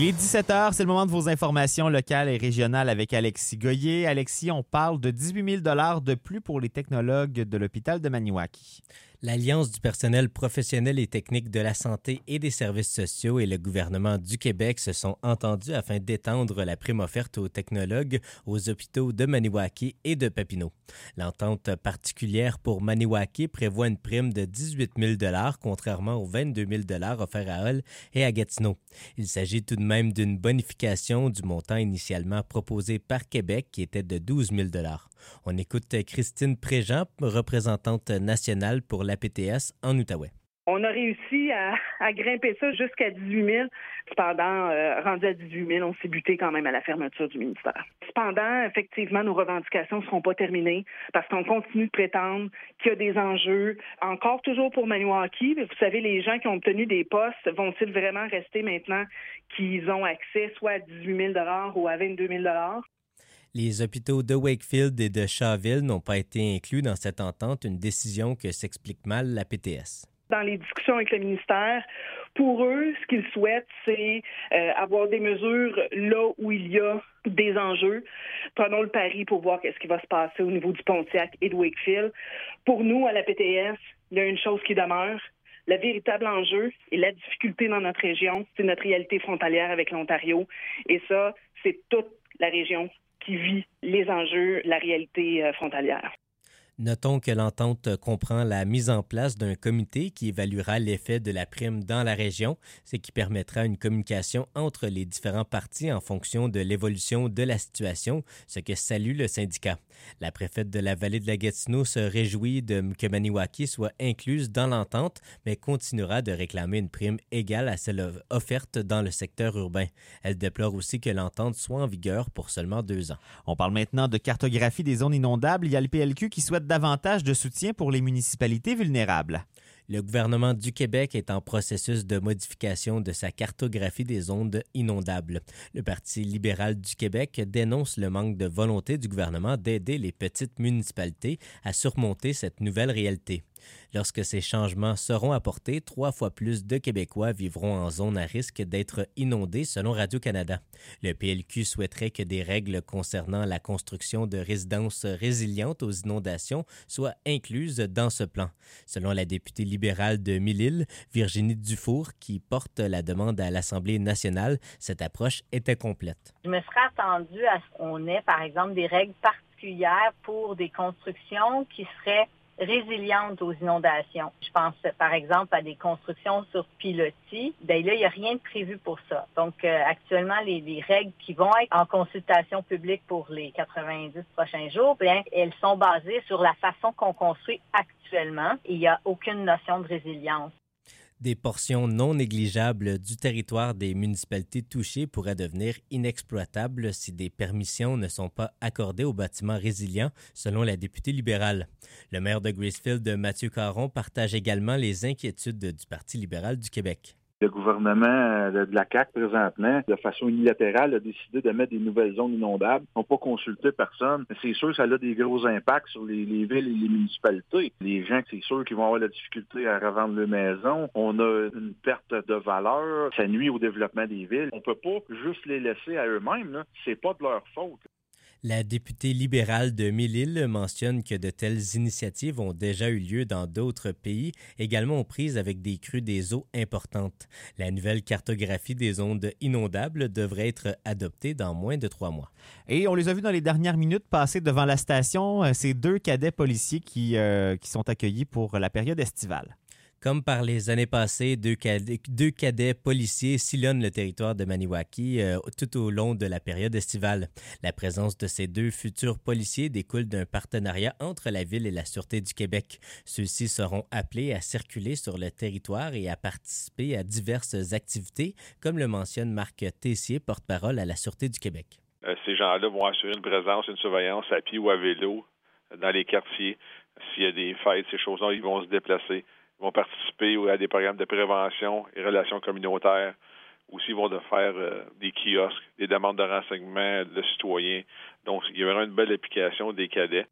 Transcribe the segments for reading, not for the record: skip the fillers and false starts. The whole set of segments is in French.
Il est 17h, c'est le moment de vos informations locales et régionales avec Alexis Goyer. Alexis, on parle de 18 000 $ de plus pour les technologues de l'hôpital de Maniwaki. L'Alliance du personnel professionnel et technique de la santé et des services sociaux et le gouvernement du Québec se sont entendus afin d'étendre la prime offerte aux technologues aux hôpitaux de Maniwaki et de Papineau. L'entente particulière pour Maniwaki prévoit une prime de 18 000 $ contrairement aux 22 000 $ offerts à Hull et à Gatineau. Il s'agit tout de même d'une bonification du montant initialement proposé par Québec qui était de 12 000 $. On écoute Christine Préjean, représentante nationale pour l'APTS en Outaouais. On a réussi à grimper ça jusqu'à 18 000. Cependant, rendu à 18 000, on s'est buté quand même à la fermeture du ministère. Cependant, effectivement, nos revendications ne seront pas terminées parce qu'on continue de prétendre qu'il y a des enjeux, encore toujours pour Maniwaki. Vous savez, les gens qui ont obtenu des postes, vont-ils vraiment rester maintenant qu'ils ont accès soit à 18 000 $ ou à 22 000 $? Les hôpitaux de Wakefield et de Shawville n'ont pas été inclus dans cette entente, une décision que s'explique mal la PTS. Dans les discussions avec le ministère, pour eux, ce qu'ils souhaitent, c'est avoir des mesures là où il y a des enjeux. Prenons le pari pour voir ce qui va se passer au niveau du Pontiac et de Wakefield. Pour nous, à la PTS, il y a une chose qui demeure. Le véritable enjeu et la difficulté dans notre région, c'est notre réalité frontalière avec l'Ontario. Et ça, c'est toute la région qui vit les enjeux, la réalité frontalière. Notons que l'entente comprend la mise en place d'un comité qui évaluera l'effet de la prime dans la région, ce qui permettra une communication entre les différents partis en fonction de l'évolution de la situation, ce que salue le syndicat. La préfète de la vallée de la Gatineau se réjouit que Maniwaki soit incluse dans l'entente, mais continuera de réclamer une prime égale à celle offerte dans le secteur urbain. Elle déplore aussi que l'entente soit en vigueur pour seulement 2 ans. On parle maintenant de cartographie des zones inondables. Il y a le PLQ qui souhaite davantage de soutien pour les municipalités vulnérables. Le gouvernement du Québec est en processus de modification de sa cartographie des zones inondables. Le Parti libéral du Québec dénonce le manque de volonté du gouvernement d'aider les petites municipalités à surmonter cette nouvelle réalité. Lorsque ces changements seront apportés, 3 fois plus de Québécois vivront en zone à risque d'être inondés, selon Radio-Canada. Le PLQ souhaiterait que des règles concernant la construction de résidences résilientes aux inondations soient incluses dans ce plan. Selon la députée libérale de Mille-Îles, Virginie Dufour, qui porte la demande à l'Assemblée nationale, cette approche était complète. Je me serais attendue à ce qu'on ait, par exemple, des règles particulières pour des constructions qui seraient résilientes aux inondations. Je pense, par exemple, à des constructions sur pilotis. Bien là, il n'y a rien de prévu pour ça. Donc, actuellement, les règles qui vont être en consultation publique pour les 90 prochains jours, bien, elles sont basées sur la façon qu'on construit actuellement et il n'y a aucune notion de résilience. Des portions non négligeables du territoire des municipalités touchées pourraient devenir inexploitables si des permissions ne sont pas accordées aux bâtiments résilients, selon la députée libérale. Le maire de Gracefield, Mathieu Caron, partage également les inquiétudes du Parti libéral du Québec. Le gouvernement de la CAQ, présentement, de façon unilatérale, a décidé de mettre des nouvelles zones inondables. Ils n'ont pas consulté personne. C'est sûr que ça a des gros impacts sur les villes et les municipalités. Les gens, c'est sûr qu'ils vont avoir la difficulté à revendre leur maison. On a une perte de valeur. Ça nuit au développement des villes. On peut pas juste les laisser à eux-mêmes, là. C'est pas de leur faute. La députée libérale de Mille-Îles mentionne que de telles initiatives ont déjà eu lieu dans d'autres pays, également aux prises avec des crues des eaux importantes. La nouvelle cartographie des zones inondables devrait être adoptée dans moins de 3 mois. Et on les a vus dans les dernières minutes passer devant la station, ces 2 cadets policiers qui sont accueillis pour la période estivale. Comme par les années passées, deux cadets policiers sillonnent le territoire de Maniwaki tout au long de la période estivale. La présence de ces 2 futurs policiers découle d'un partenariat entre la Ville et la Sûreté du Québec. Ceux-ci seront appelés à circuler sur le territoire et à participer à diverses activités, comme le mentionne Marc Tessier, porte-parole à la Sûreté du Québec. Ces gens-là vont assurer une présence, une surveillance à pied ou à vélo dans les quartiers. S'il y a des fêtes, ces choses-là, ils vont se déplacer. Vont participer à des programmes de prévention et relations communautaires. Aussi, ils vont faire des kiosques, des demandes de renseignements de citoyens. Donc, il y aura une belle application des cadets.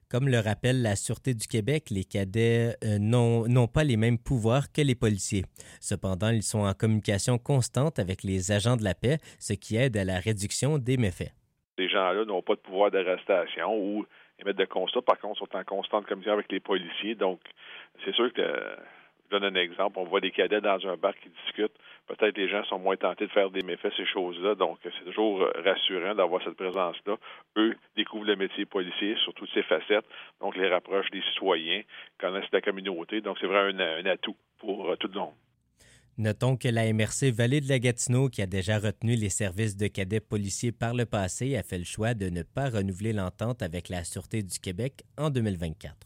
Comme le rappelle la Sûreté du Québec, les cadets n'ont pas les mêmes pouvoirs que les policiers. Cependant, ils sont en communication constante avec les agents de la paix, ce qui aide à la réduction des méfaits. Ces gens-là n'ont pas de pouvoir d'arrestation ou émettre de constat. Par contre, sont en constante communication avec les policiers. Donc, c'est sûr que, je donne un exemple, on voit des cadets dans un bar qui discutent. Peut-être les gens sont moins tentés de faire des méfaits, ces choses-là. Donc, c'est toujours rassurant d'avoir cette présence-là. Eux découvrent le métier policier sur toutes ses facettes. Donc, les rapprochent des citoyens, connaissent la communauté. Donc, c'est vraiment un atout pour tout le monde. Notons que la MRC Vallée de la Gatineau, qui a déjà retenu les services de cadets policiers par le passé, a fait le choix de ne pas renouveler l'entente avec la Sûreté du Québec en 2024.